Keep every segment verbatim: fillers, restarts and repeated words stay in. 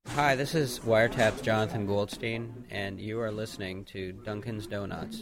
Hi, this is Wiretap's Jonathan Goldstein, and you are listening to Dunkin's Donuts.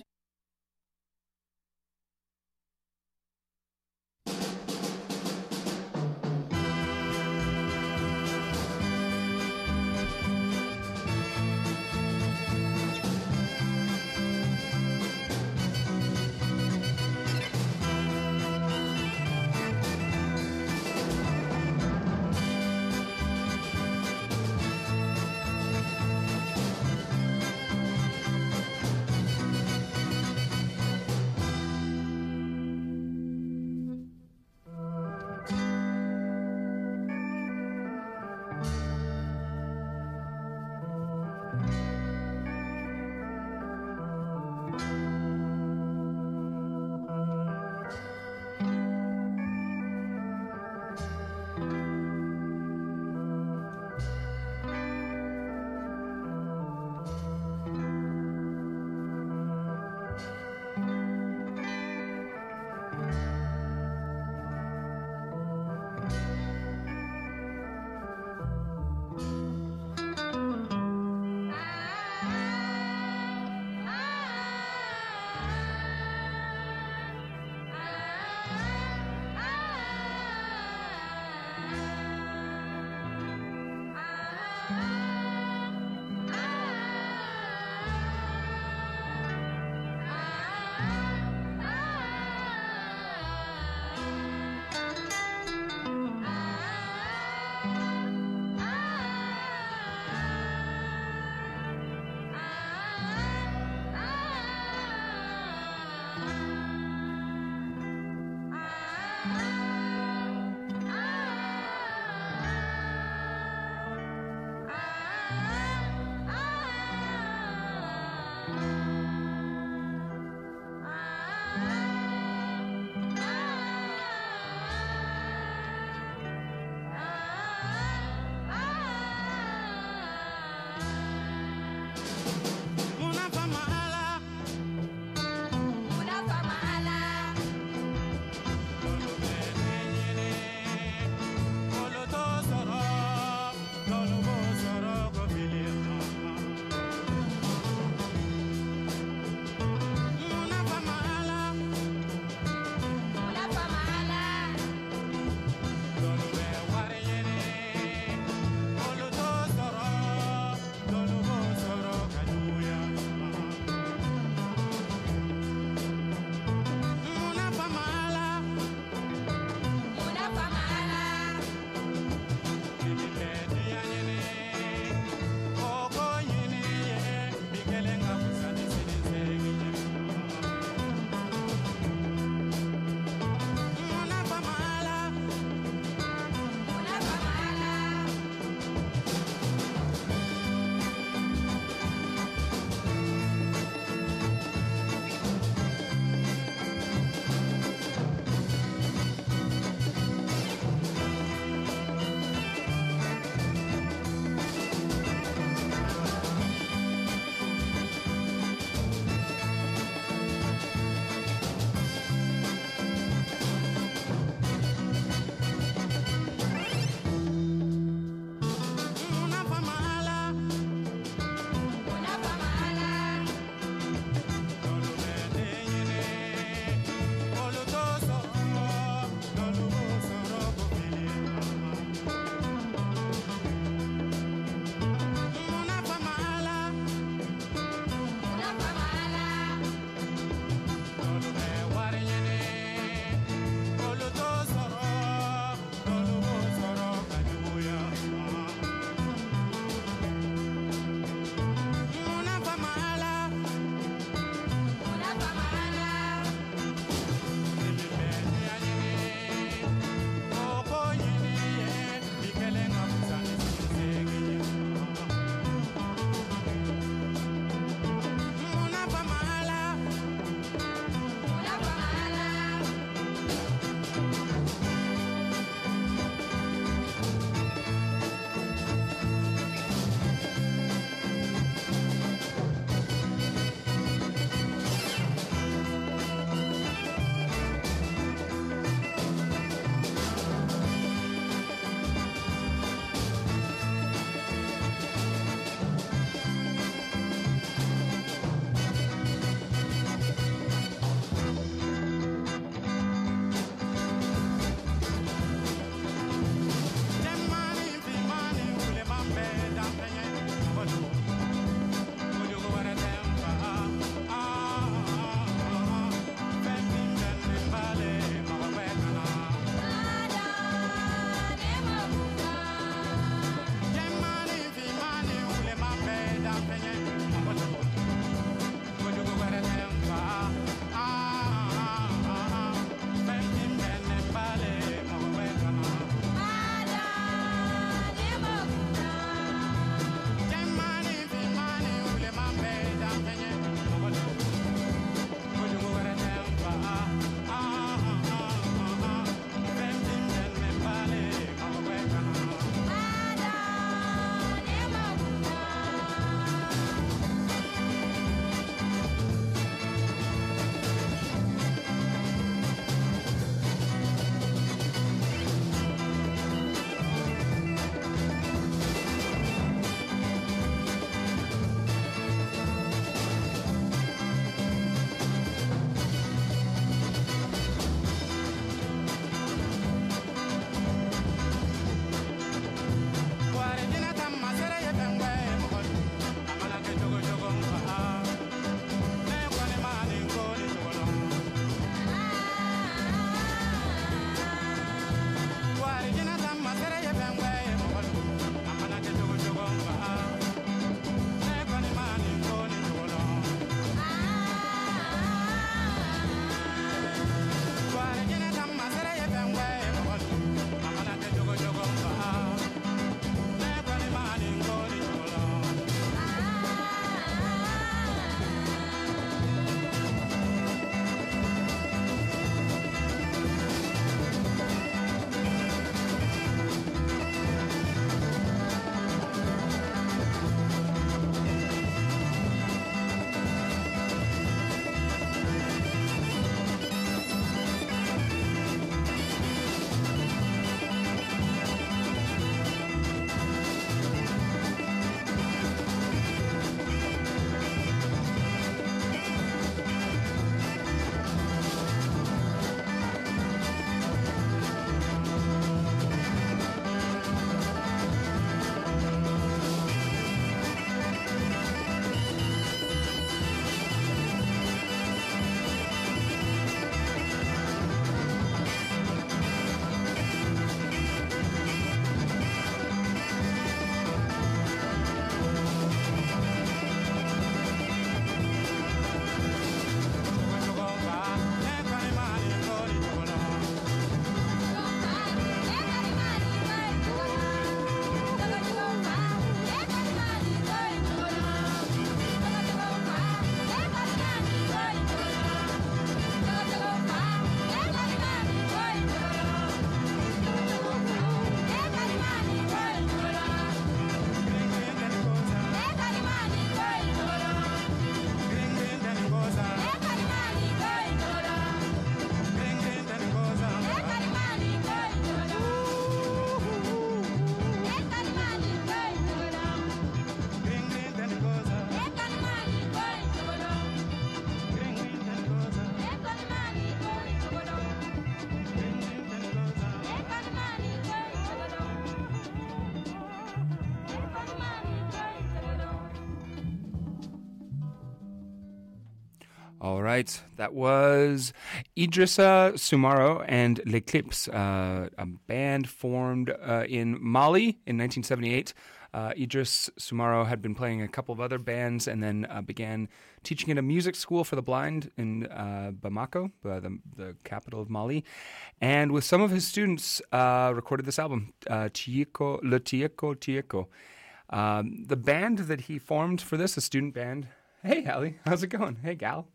All right, that was Idrissa Soumaro and L'Eclipse, uh, a band formed uh, in Mali in nineteen seventy-eight. Uh, Idriss Soumaro had been playing a couple of other bands and then uh, began teaching at a music school for the blind in uh, Bamako, uh, the, the capital of Mali. And with some of his students, uh, recorded this album, uh, Tieko, Le Tieko Tieko. Um, the band that he formed for this, a student band. Hey, Allie, how's it going? Hey, gal.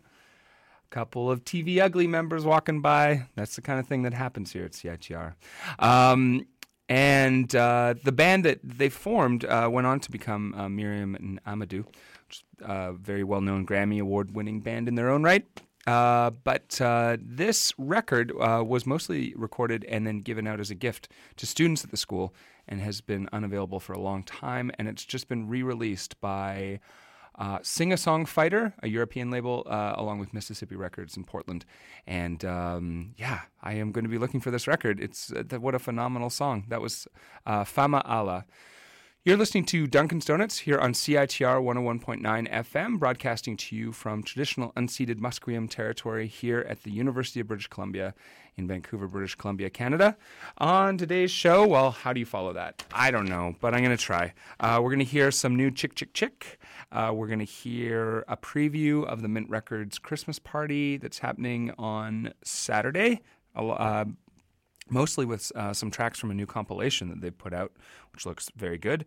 Couple of T V Ugly members walking by. That's the kind of thing that happens here at C I T R. Um, and uh, the band that they formed uh, went on to become uh, Miriam and Amadou, which is a very well-known Grammy Award-winning band in their own right. Uh, but uh, this record uh, was mostly recorded and then given out as a gift to students at the school and has been unavailable for a long time. And it's just been re-released by uh, Sing a Song Fighter, a European label, uh, along with Mississippi Records in Portland. And um, yeah, I am going to be looking for this record. It's uh, what a phenomenal song. That was uh, Fama Allah. You're listening to Duncan's Donuts here on C I T R one oh one point nine F M, broadcasting to you from traditional unceded Musqueam territory here at the University of British Columbia in Vancouver, British Columbia, Canada. On today's show, well, how do you follow that? I don't know, but I'm going to try. Uh, we're going to hear some new Chick Chick Chick. Uh, we're going to hear a preview of the Mint Records Christmas party that's happening on Saturday. Uh, Mostly with uh, some tracks from a new compilation that they've put out, which looks very good.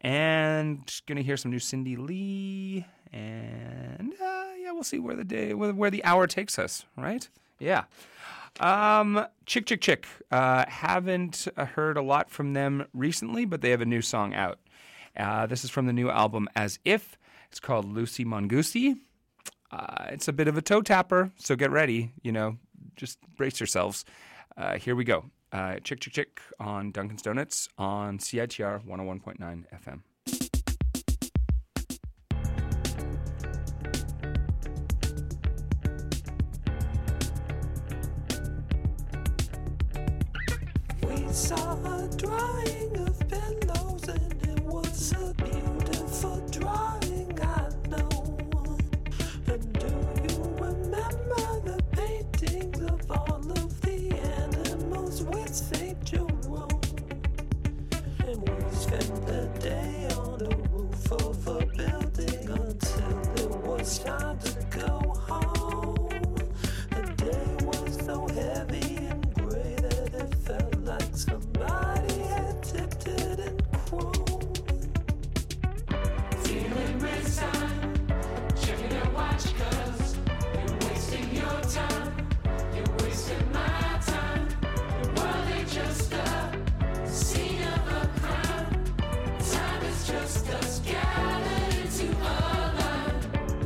And going to hear some new Cindy Lee. And uh, yeah, we'll see where the day, where, where the hour takes us, right? Yeah. Um, Chick Chick Chick. Uh, haven't heard a lot from them recently, but they have a new song out. Uh, this is from the new album As If. It's called Lucy Mongoose. Uh, it's a bit of a toe tapper, so get ready. You know, just brace yourselves. Uh, here we go. Uh, Chick Chick Chick on Duncan's Donuts on C I T R one oh one point nine F M. We saw a drawing of pillows and it was a beautiful drawing, I know. And do you remember the paintings of all of the animals with Saint Jerome? And we spent the day on the roof of a building until it was time to go home. The day was so heavy and gray that it felt like somebody had tipped it in chrome. Feeling resigned, checking your watch 'cause you're wasting your time. You're wasting my time. The world ain't just a scene of a crime. Time is just us gathered into a line.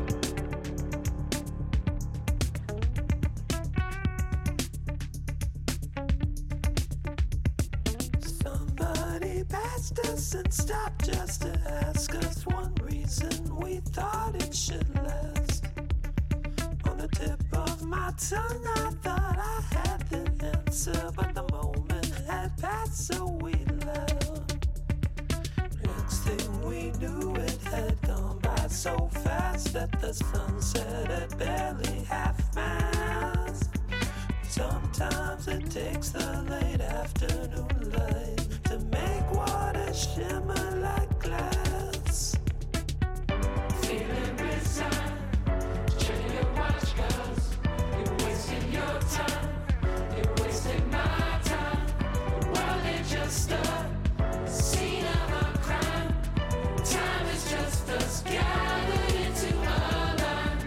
Somebody passed us and stopped just to ask us one reason we thought it should last. On the tip of my tongue, I thought I had the answer, but the moment had passed, so we left. Next thing we knew, it had gone by so fast that the sun set at barely half mast. Sometimes it takes the late afternoon light to make water shimmer like glass. Feeling resigned, checking your watch 'cause you're wasting your time. You're wasting my time. The world ain't just a scene of a crime. Time is just us gathered into a line.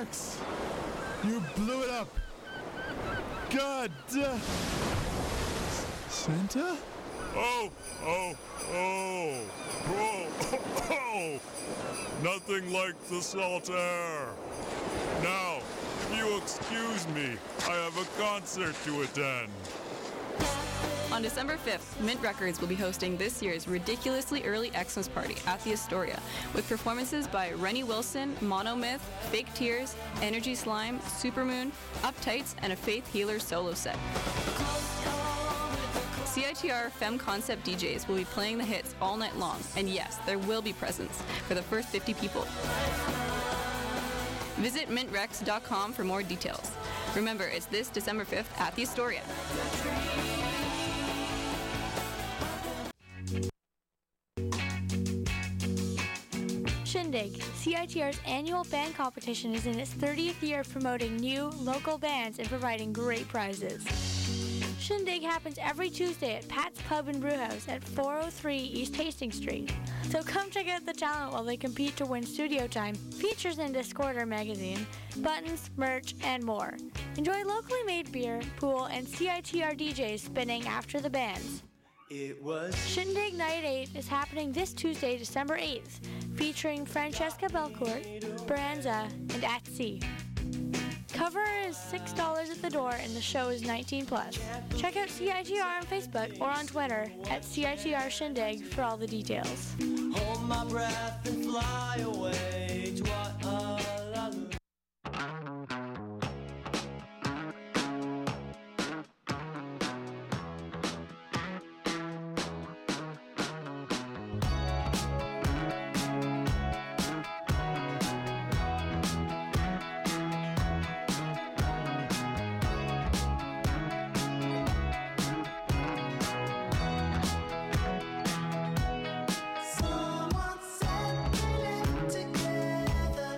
Max. You blew it up. God. Uh, Santa? Oh, oh, oh, oh, oh, nothing like the salt air. Now, if you excuse me, I have a concert to attend. On December fifth, Mint Records will be hosting this year's ridiculously early Xmas party at the Astoria, with performances by Rennie Wilson, Monomyth, Fake Tears, Energy Slime, Supermoon, Uptights, and a Faith Healer solo set. C I T R Femme Concept D Js will be playing the hits all night long, and yes, there will be presents for the first fifty people. Visit mint rex dot com for more details. Remember, it's this December fifth at the Astoria. Shindig, C I T R's annual band competition, is in its thirtieth year of promoting new, local bands and providing great prizes. Shindig happens every Tuesday at Pat's Pub and Brewhouse at four oh three East Hastings Street. So come check out the talent while they compete to win studio time, features in Discorder magazine, buttons, merch, and more. Enjoy locally made beer, pool, and C I T R D Js spinning after the bands. It was Shindig Night eight is happening this Tuesday, December eighth, featuring Francesca Belcourt, Baranza, and At Sea. Cover is six dollars at the door and the show is nineteen plus. Check out C I T R on Facebook or on Twitter at C I T R Shindig for all the details. hold my breath and fly away to what all I lose. Someone said we live together.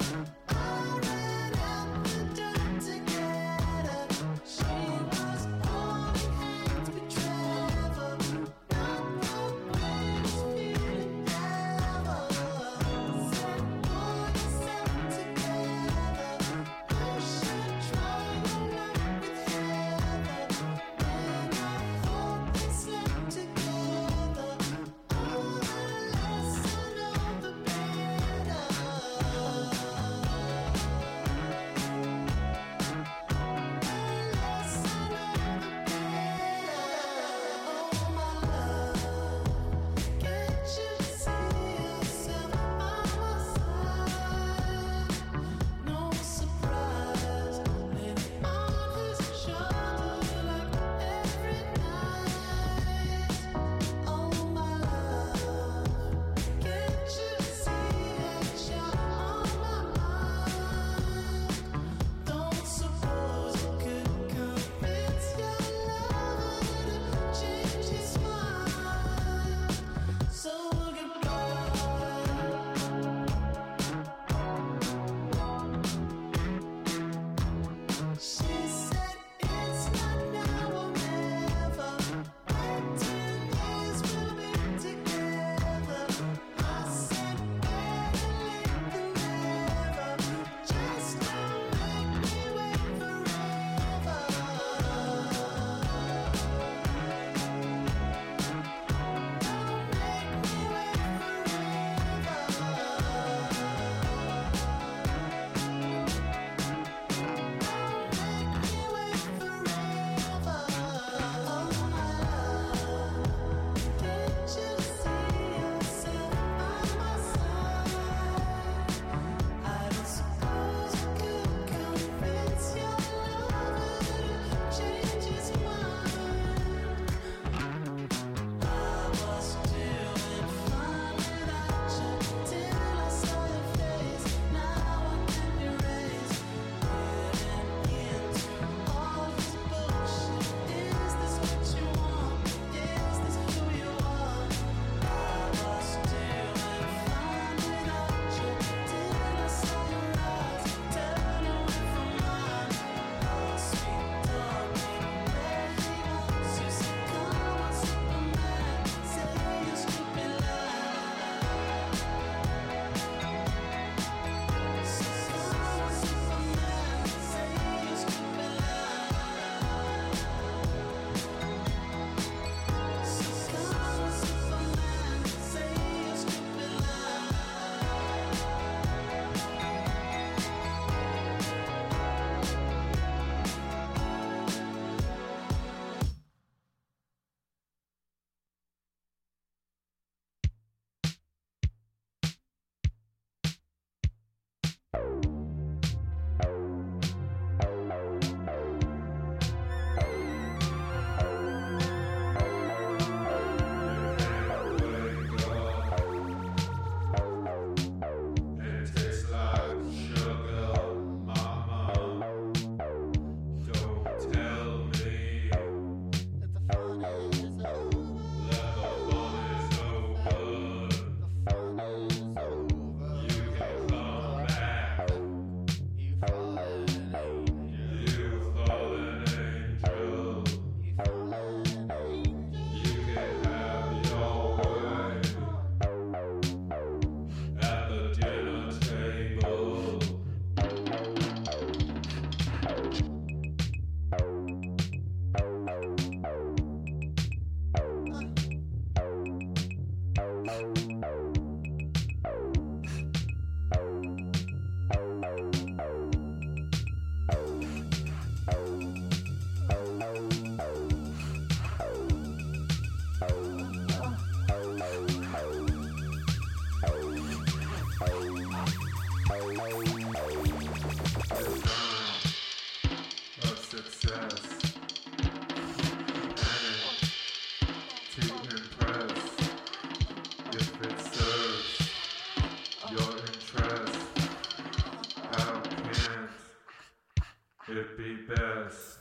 It'd be best.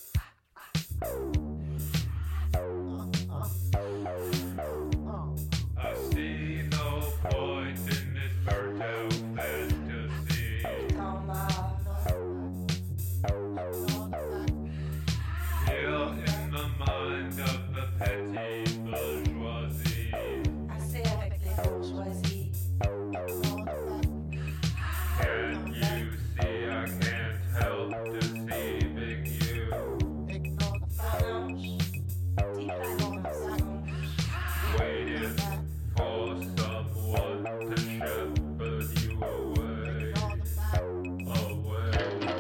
I see no point in this fertile fantasy. Still in the mind of the petty bourgeoisie. Assez avec les bourgeoisies. Can you see I can't help deceiving you? Ignore the phalange. Deep down the sound. Waiting for someone to shepherd you away, away.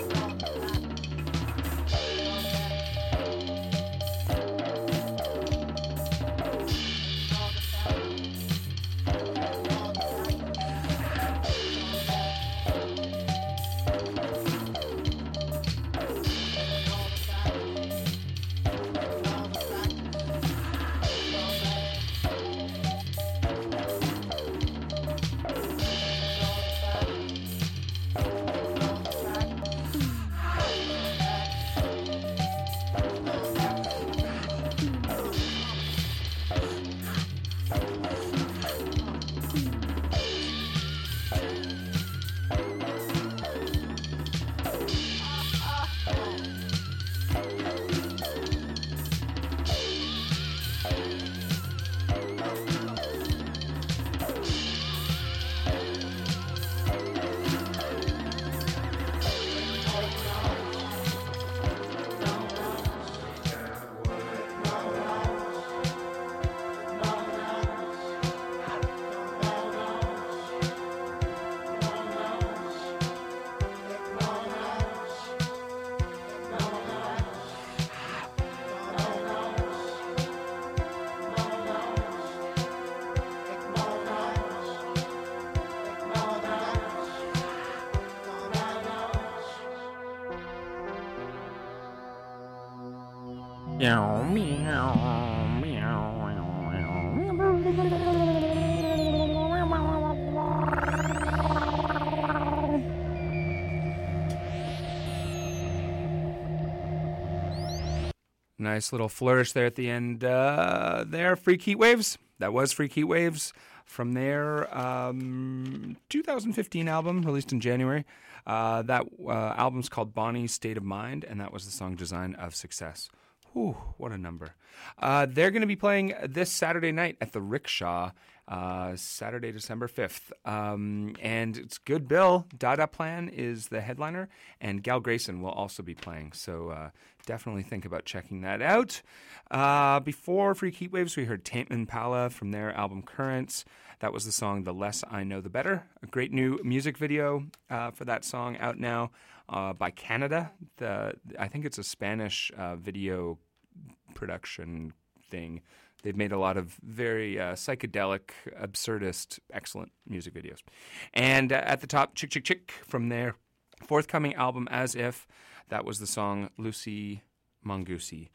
Meow, meow, meow, Nice little flourish there at the end. Uh, there, Freak Heat Waves. That was Freak Heat Waves from their um, two thousand fifteen album released in January. Uh, that uh, album's called Bonnie's State of Mind, and that was the song Design of Success. Whew, what a number. Uh, they're going to be playing this Saturday night at the Rickshaw, uh, Saturday, December fifth. Um, and it's good bill. Dada Plan is the headliner, and Gal Grayson will also be playing. So uh, definitely think about checking that out. Uh, before Freak Heat Waves, we heard Tame Impala from their album Currents. That was the song The Less I Know The Better. A great new music video uh, for that song out now. Uh, by Canada. The I think it's a Spanish uh, video production thing. They've made a lot of very uh, psychedelic, absurdist, excellent music videos. And uh, at the top, Chick Chick Chick from their forthcoming album As If. That was the song Lucy Mongoose.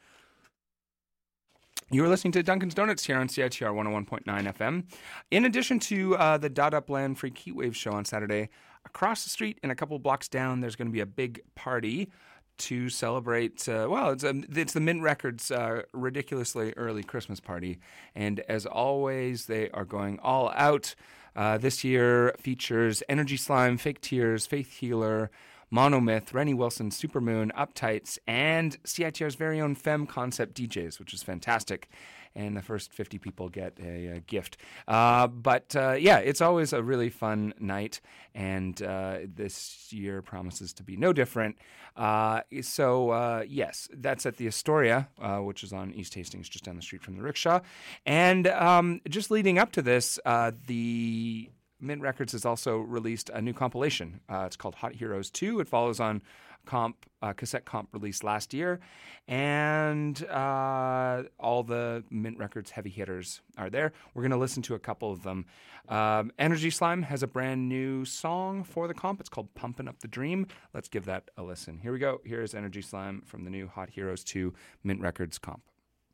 You are listening to Duncan's Donuts here on C I T R one oh one point nine F M. In addition to uh, the Dada Plan Freak Heatwave show on Saturday, across the street and a couple blocks down, there's going to be a big party to celebrate, uh, well, it's, a, it's the Mint Records uh, ridiculously early Christmas party. And as always, they are going all out. Uh, this year features Energy Slime, Fake Tears, Faith Healer, Monomyth, Rennie Wilson, Supermoon, Uptights, and C I T R's very own Femme Concept D Js, which is fantastic. And the first fifty people get a, a gift. Uh, but uh, yeah, it's always a really fun night, and uh, this year promises to be no different. Uh, so uh, yes, that's at the Astoria, uh, which is on East Hastings, just down the street from the Rickshaw. And um, just leading up to this, uh, the Mint Records has also released a new compilation. Uh, it's called Hot Heroes two. It follows on comp uh, cassette comp released last year, and uh, all the Mint Records heavy hitters are there. We're going to listen to a couple of them. Um, Energy Slime has a brand new song for the comp. It's called Pumpin' Up the Dream. Let's give that a listen. Here we go. Here's Energy Slime from the new Hot Heroes two Mint Records comp.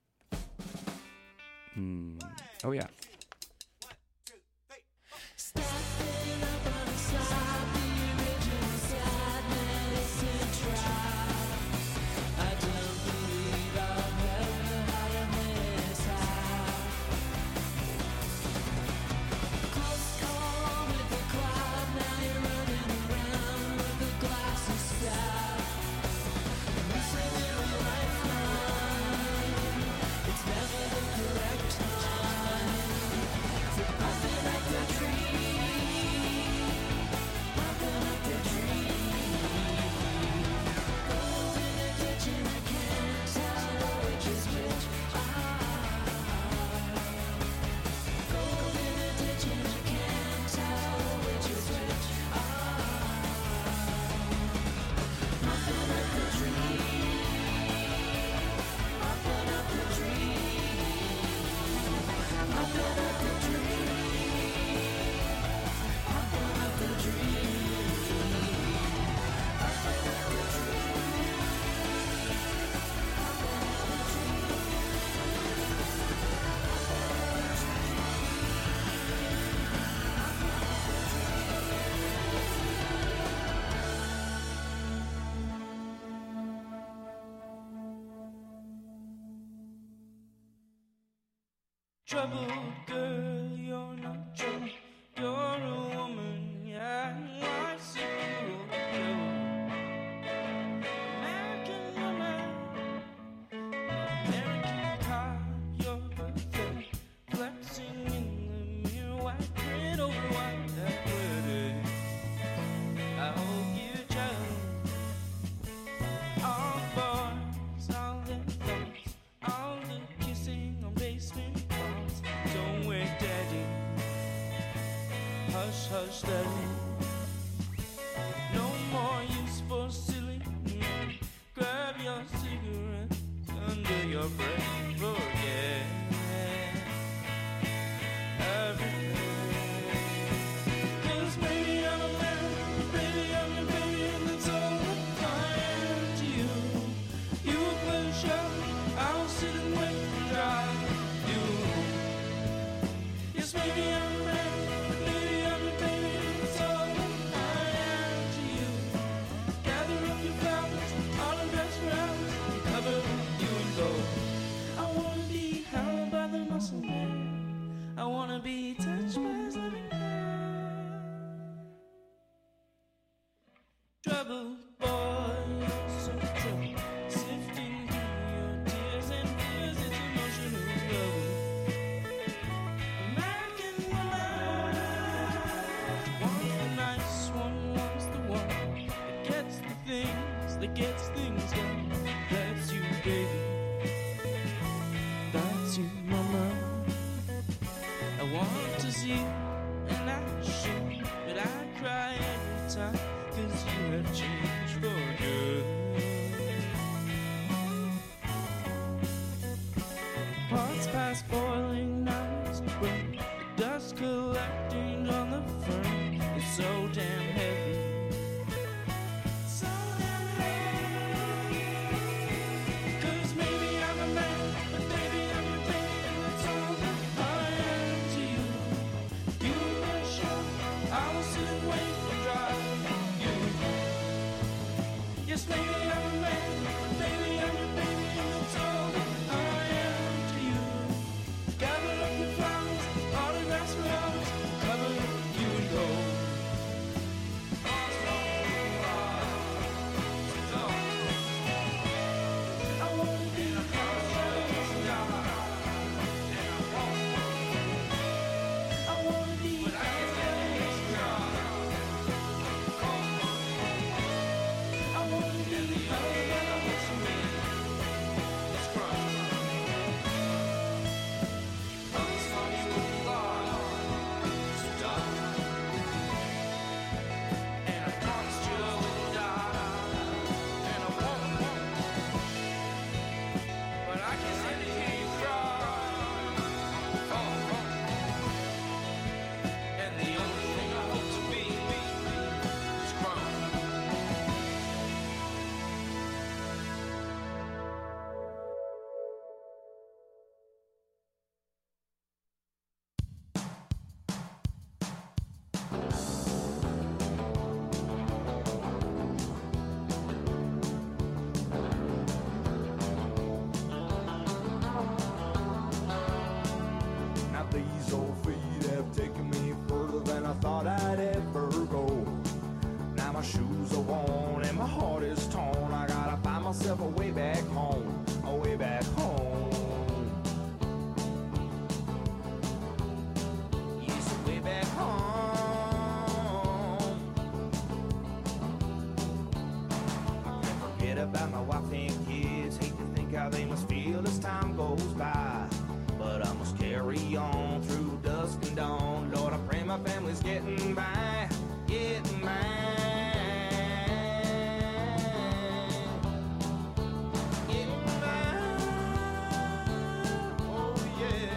Hmm. Oh, yeah. Stepping up on the side, the original sadness to try. Trouble, girl, you're not trouble. You're a woman, yeah. What's the rule, girl? American woman, American car, you're perfect. Flexing in the mirror, white print over white, that pretty. I hope you chose all the boys, all the thoughts, all the kissing on basement walls. Don't wait, daddy. Hush, hush, daddy. No more use for silly men. Grab your cigarettes under your breath. Forget everything. 'Cause maybe I'm a man, baby I'm your baby, and that's all that I am to you. You will play the show, I'll sit and wait and drive you. Yes, maybe I'm a man, maybe I'm your baby, and that's all that I am to you. Gather up your flowers, all the best flowers, and cover you in gold. I wanna be held by the muscle man. I wanna be touched by his living hand. Trouble, boy, you're so trouble. Sifting through your tears and fears, it's emotional trouble. American woman, one's the nice one, one's the one that gets the things, that gets things done. That's you, baby. That's you, mama. I want to see an action, but I cry every time, 'cause you have changed for good. Pots past boiling, nights burn, the dust collecting on the fern. It's so damn heavy. So damn heavy. 'Cause maybe I'm a man, but baby I'm your baby, and that's all that I am to you. You will show, I will sit and wait and drive you. Yes, maybe I'm a man, baby I'm your baby, and that's all that I am to you. Gather up your flowers, autographs flowers, cover you in gold. I wanna be a house down. I wanna be a house down. I wanna be the other to me. Let's cry. Once on you lost, so dark. And I promised you I wouldn't die. And I won't, won't. But I can see to hear you cry. Oh, oh. And the only thing I hope to be is crying. Now these old feet have taken me further than I thought I'd ever go. Now my shoes are worn and my heart is torn. I gotta find myself a way back home, a way back home. Yes, a way back home. I can't forget about my wife and kids. Hate to think how they must feel as time goes by. But I must carry on through dusk and dawn. Lord, I pray my family's getting by, getting by. Getting by. Oh, yeah.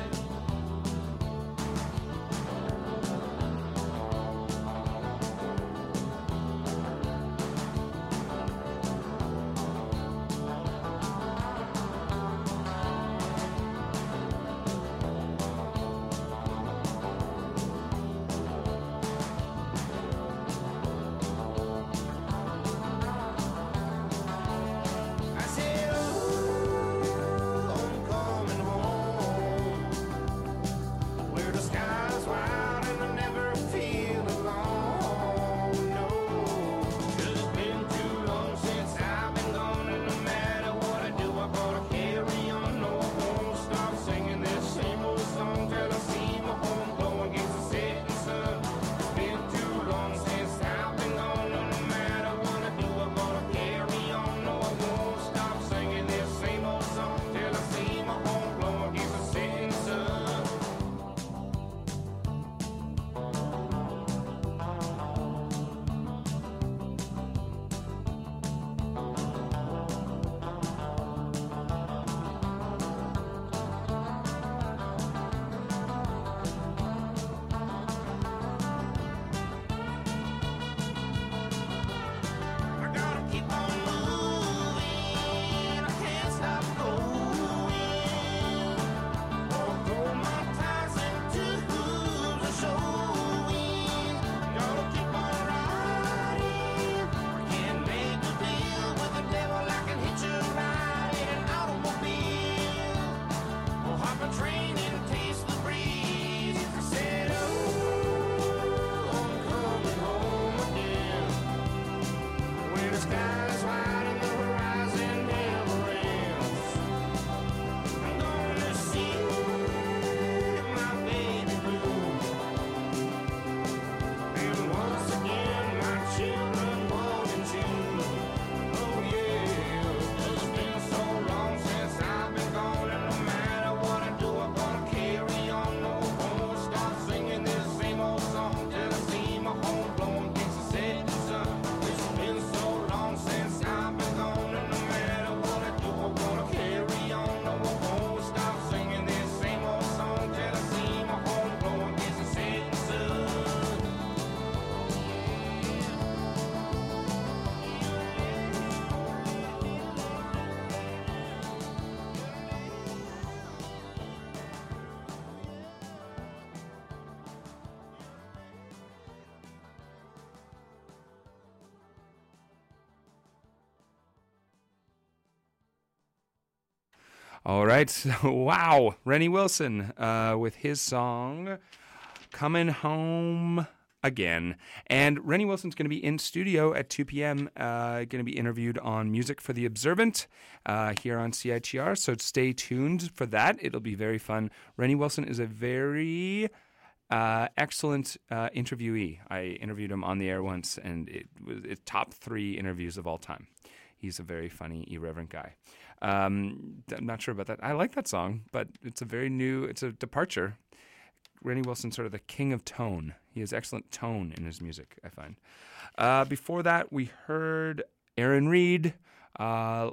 All right. Wow. Rennie Wilson uh, with his song Coming Home Again. And Rennie Wilson's going to be in studio at two p.m., uh, going to be interviewed on Music for the Observant uh, here on C I T R. So stay tuned for that. It'll be very fun. Rennie Wilson is a very uh, excellent uh, interviewee. I interviewed him on the air once, and it was it's top three interviews of all time. He's a very funny, irreverent guy. Um, I'm not sure about that. I like that song, but it's a very new, it's a departure. Rennie Wilson's sort of the king of tone. He has excellent tone in his music, I find. Uh, before that, we heard Aaron Reed, uh,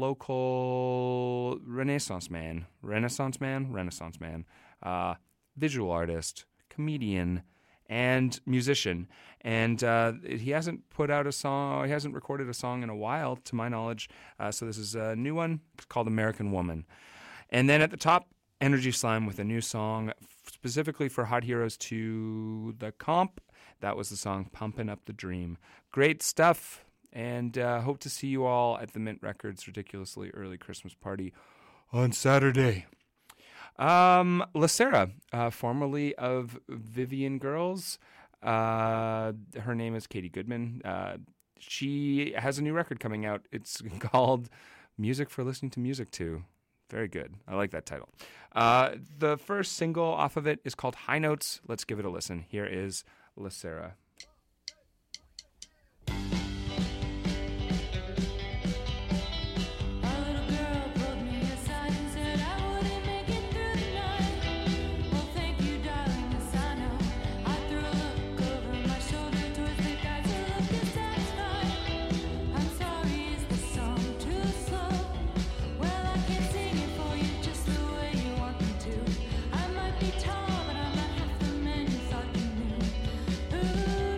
local Renaissance man, Renaissance man, Renaissance man, uh, visual artist, comedian, and musician. And uh, he hasn't put out a song, he hasn't recorded a song in a while, to my knowledge. Uh, so this is a new one. It's called American Woman. And then at the top, Energy Slime with a new song specifically for Hot Heroes to the Comp. That was the song Pumpin' Up the Dream. Great stuff, and uh, hope to see you all at the Mint Records Ridiculously Early Christmas Party on Saturday. Um, Lacera, uh, formerly of Vivian Girls. Uh, her name is Katie Goodman. Uh, she has a new record coming out. It's called Music for Listening to Music To. Very good. I like that title. Uh, the first single off of it is called High Notes. Let's give it a listen. Here is Lacera. Ooh.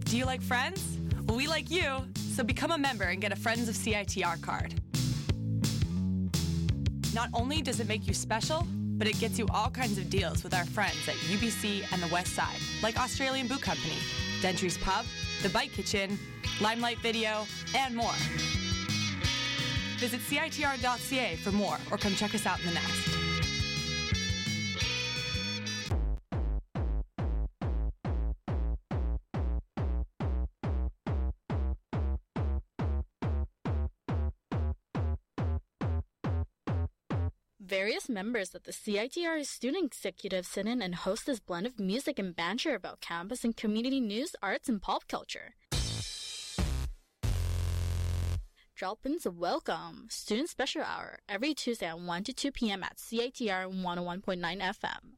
Do you like Friends? Well, we like you, so become a member and get a Friends of C I T R card. Not only does it make you special, but it gets you all kinds of deals with our friends at U B C and the West Side, like Australian Boot Company, Dentry's Pub, The Bite Kitchen, Limelight Video, and more. Visit C I T R dot C A for more, or come check us out in the Nest. Various members of the C I T R student executive sit in and host this blend of music and banter about campus and community news, arts, and pop culture. Drop-ins welcome. Student Special Hour every Tuesday at one to two p.m. at C I T R one oh one point nine F M.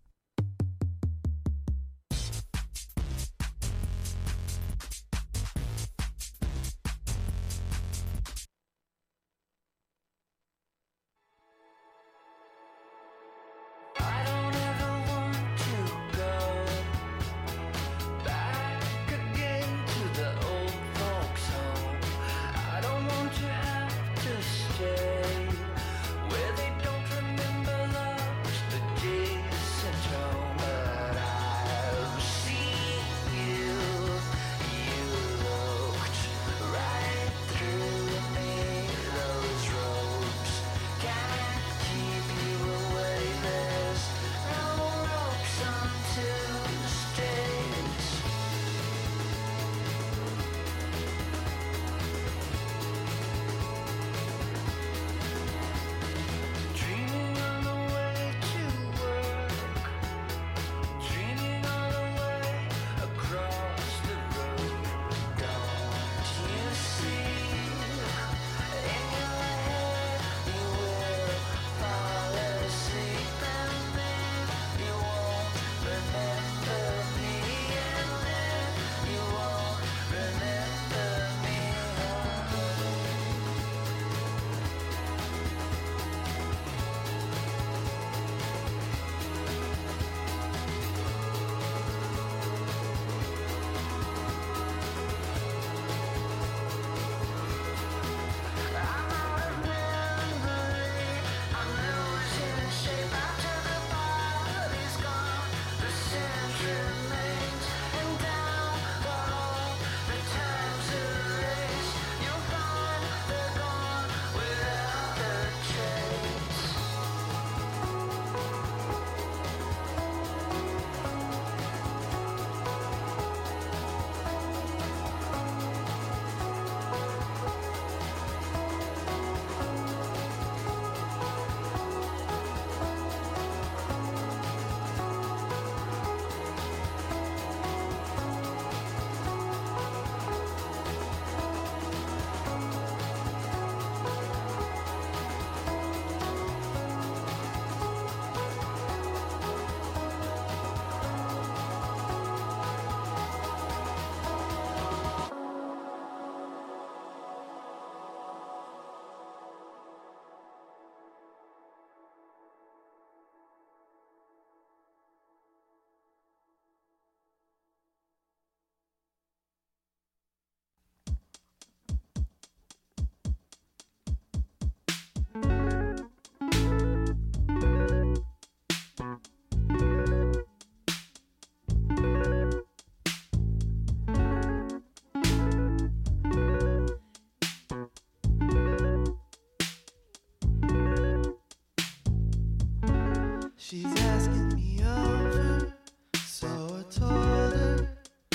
She's asking me over, so I told her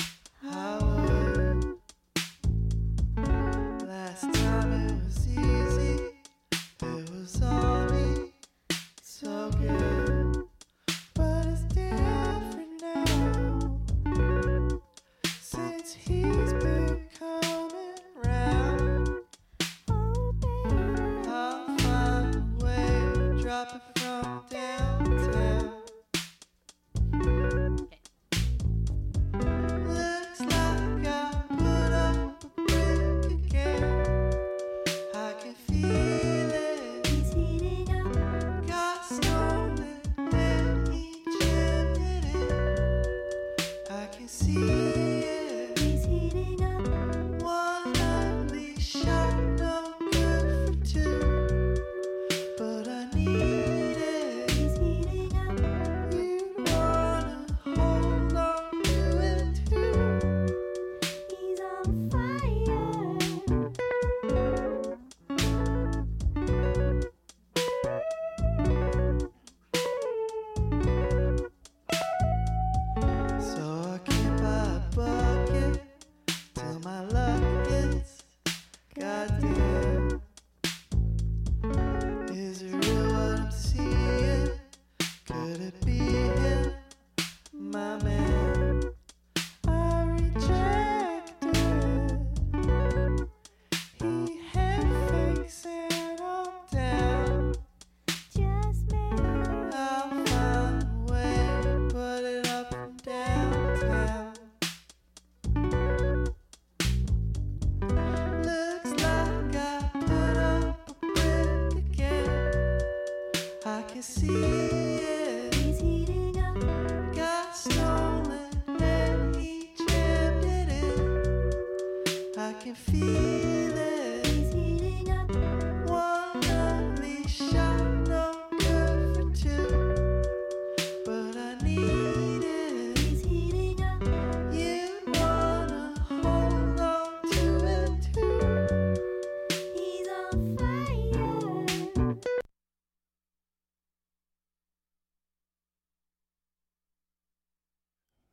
I would. Last time it was easy, it was all me, so good. But it's different now, since he's been coming round. Oh baby, I'll find a way to drop it from downtown. Looks like I put up a brick again. I can feel it. He's heating up. Got stolen and he jammed it in. I can see it. He's heating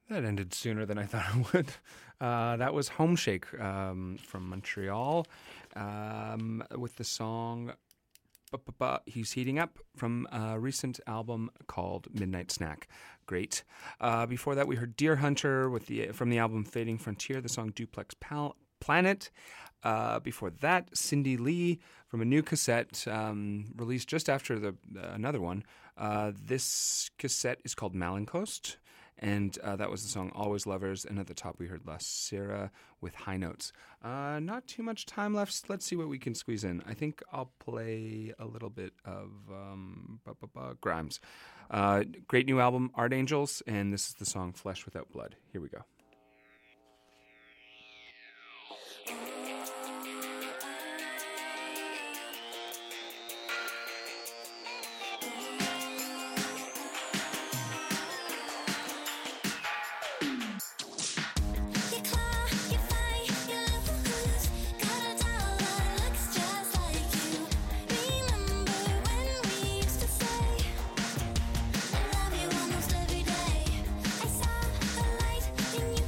That ended sooner than I thought it would. Uh, that was Homeshake um, from Montreal um, with the song Ba-ba-ba, He's Heating Up from a recent album called Midnight Snack. Great. Uh, before that, we heard Deer Hunter with the from the album Fading Frontier, the song Duplex Pal- Planet. Uh, before that, Cindy Lee from a new cassette um, released just after the uh, another one. Uh, this cassette is called Malincoast. And uh, that was the song Always Lovers. And at the top, we heard La Sierra with High Notes. Uh, not too much time left. Let's see what we can squeeze in. I think I'll play a little bit of um, ba, ba, ba, Grimes. Uh, great new album, Art Angels. And this is the song Flesh Without Blood. Here we go. In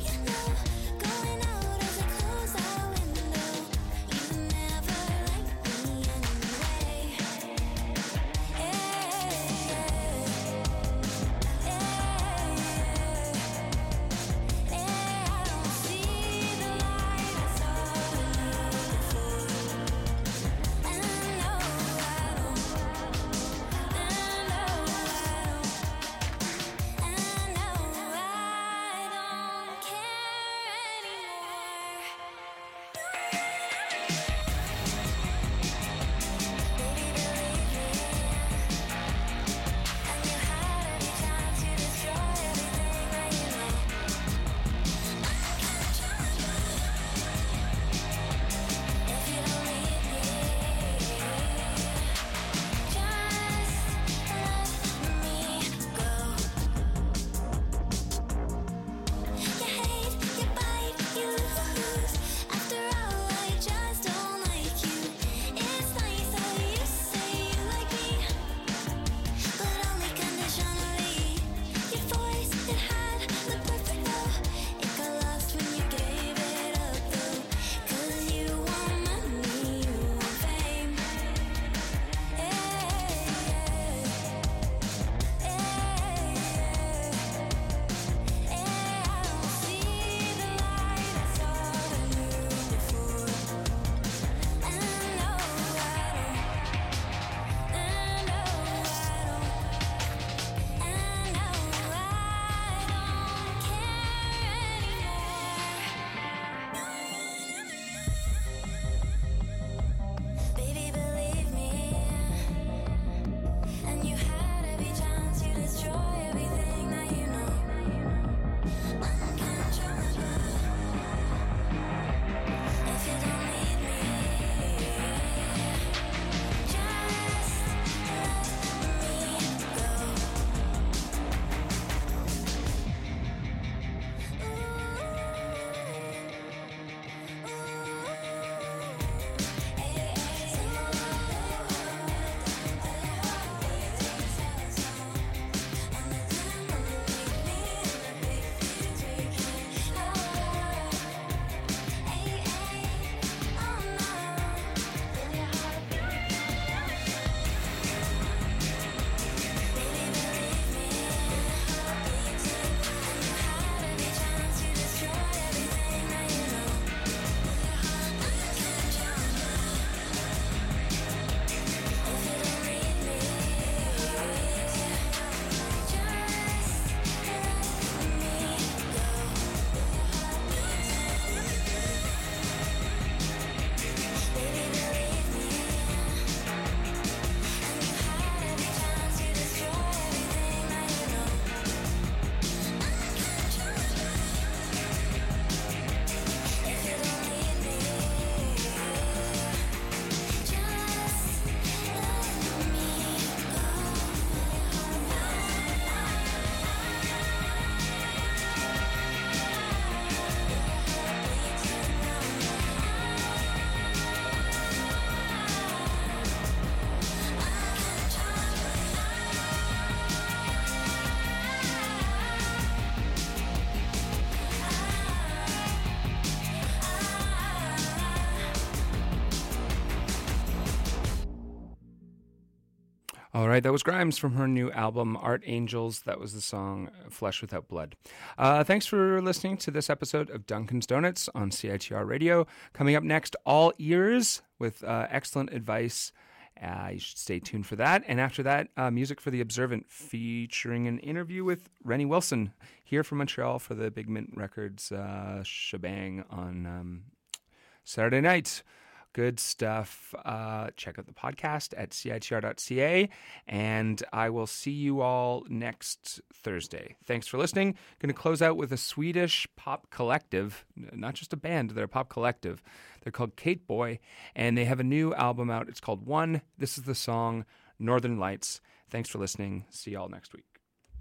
All right, that was Grimes from her new album, Art Angels. That was the song Flesh Without Blood. Uh, thanks for listening to this episode of Dunkin's Donuts on C I T R Radio. Coming up next, All Ears with uh, excellent advice. Uh, you should stay tuned for that. And after that, uh, Music for the Observant, featuring an interview with Rennie Wilson here from Montreal for the Big Mint Records uh, shebang on um, Saturday night. Good stuff. Uh, check out the podcast at C I T R dot C A, and I will see you all next Thursday. Thanks for listening. Going to close out with a Swedish pop collective, not just a band, they're a pop collective. They're called Kate Boy, and they have a new album out. It's called One. This is the song Northern Lights. Thanks for listening. See y'all next week.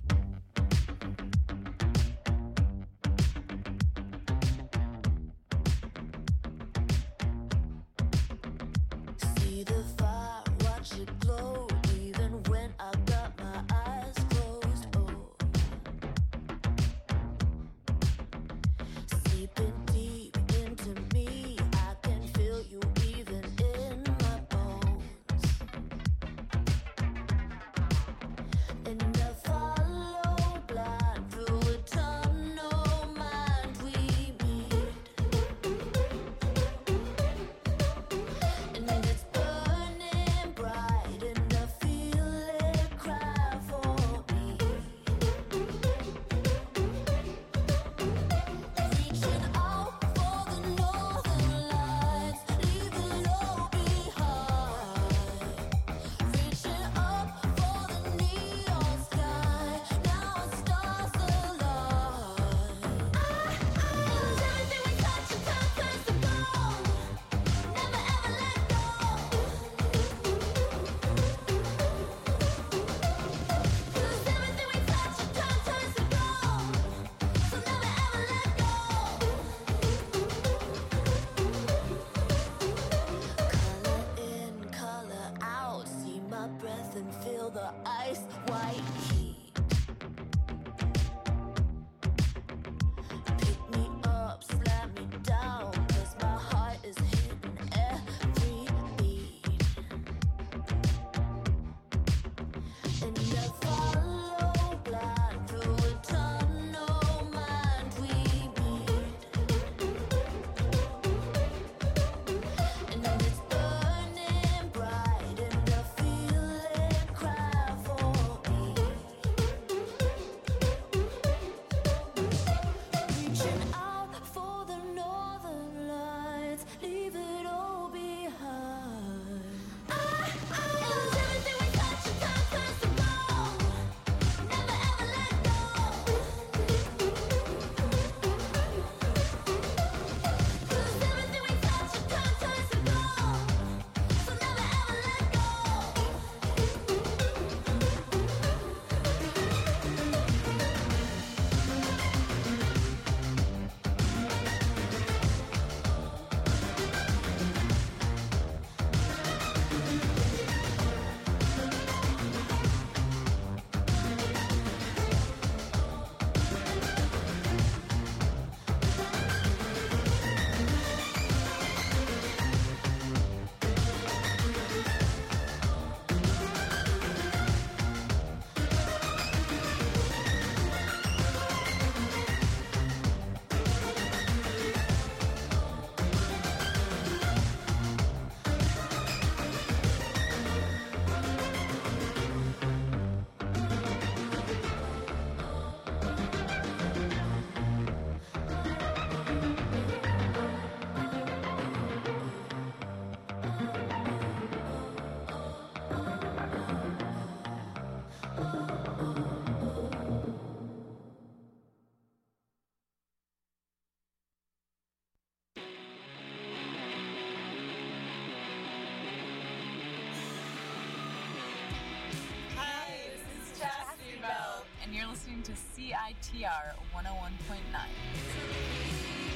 See the fire, watch it glow, even when I got my eyes closed. Oh, seeping deep into me, I can feel you even in my bones. And I follow blind through a tunnel, mind we meet. And it's burning bright, and I feel it cry for me. Reaching out for the northern lights, leaving all behind. Reaching up for the neon sky, now our stars align. Everything we touch and turn turns to gold. Never ever let go. 'Cause everything we touch and turn turns to gold. So never ever let go. Color in, color out. See my breath and feel the ice white heat. Pick me up, slam me down, 'cause my heart is hitting every beat. And I follow blind through a tunnel, mind we meet. And it's burning bright, and I feel it cry for me. Reaching out for the northern lights, leave it all behind. Everything we touch and turn turns to gold. Never ever let go. 'Cause everything we touch and turn turns to gold. So never ever let go. Hi, this is Chastity Bell, and you're listening to C I T R one oh one point nine.